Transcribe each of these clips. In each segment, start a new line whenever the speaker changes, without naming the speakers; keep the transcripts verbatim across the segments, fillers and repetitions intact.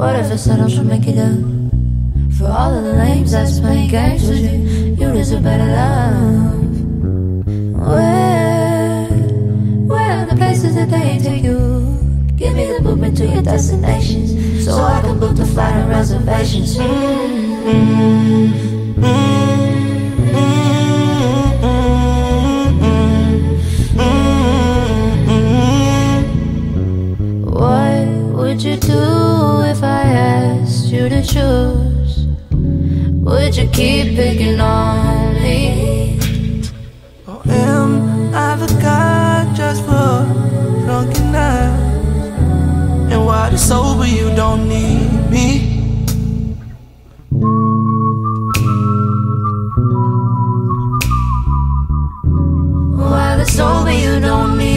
What if I said I should make it up? For all of the lames that's playing games with you, you deserve better love. Where, where are the places that they ain't take you? Give me the blueprint to your destinations, so I can book the flight and reservations. Mm-hmm. What would you do if I asked you to choose? Would you keep picking on me?
Or am I the guy just for drunken nights? And while you're sober you don't need me?
While you're sober you don't need me?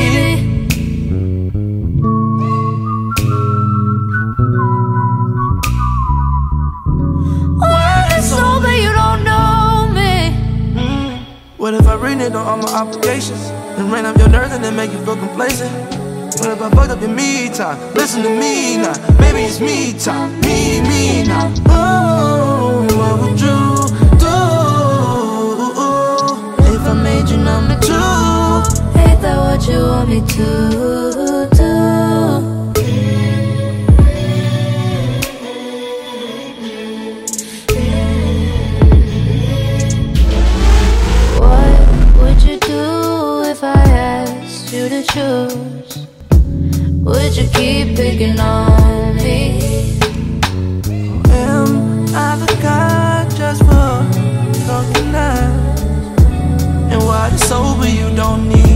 What if I reneged on all my obligations and ran up your nerves and then make you feel complacent? What if I fucked up your me time? Listen to me now, maybe it's me time. Me, me now. Oh, what would you do if I made you number two?
Ain't that what you want me to do? You to choose, would you keep picking on me?
Am I the guy just for talking nights? And while you're sober you don't need